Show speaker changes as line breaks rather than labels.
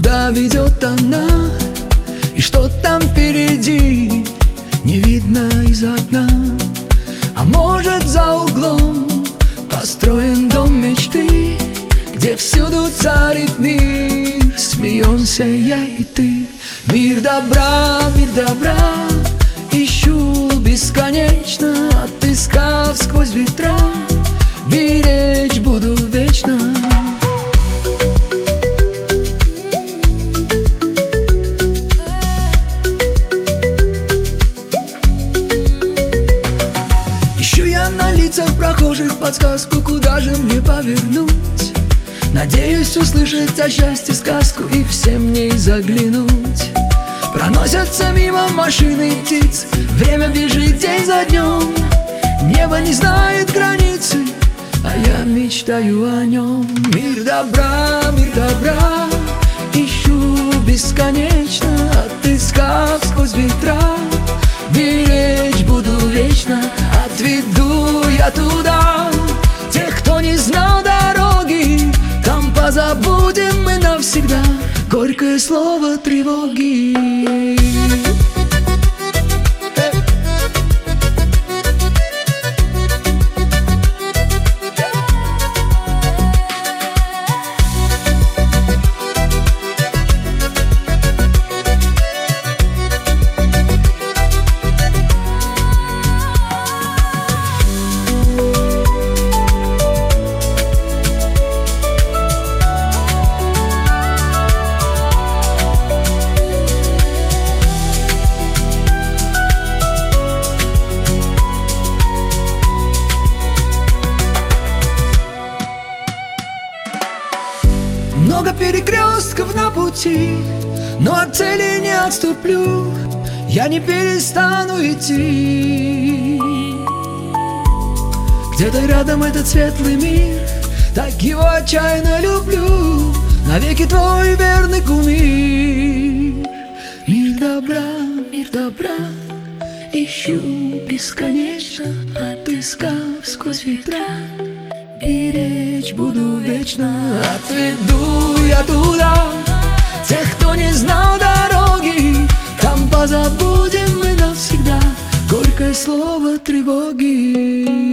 куда ведет она и что там впереди, не видно из окна. А может, за углом построен дом мечты, где всюду царит мир, смеемся я и ты. Мир добра, ищу бесконечно, отыскав сквозь ветра, беречь буду вечно. Ищу я на лицах прохожих подсказку, куда же мне повернуть. Надеюсь услышать о счастье сказку и всем в ней заглянуть. Проносятся мимо машины и птицы, время бежит день за днем. Небо не знает границы, а я мечтаю о нем. Мир добра, ищу бесконечно, отыскав сквозь ветра, беречь буду вечно. Отведу я туда тех, кто не знал дороги, там позабудем мы навсегда горькое слово тревоги. Много перекрестков на пути, но от цели не отступлю, я не перестану идти. Где-то рядом этот светлый мир, так его отчаянно люблю, навеки твой верный кумир. Мир добра, ищу бесконечно, отыскав сквозь ветра, беречь буду вечно. Отведу я туда тех, кто не знал дороги, там позабудем мы навсегда горькое слово тревоги.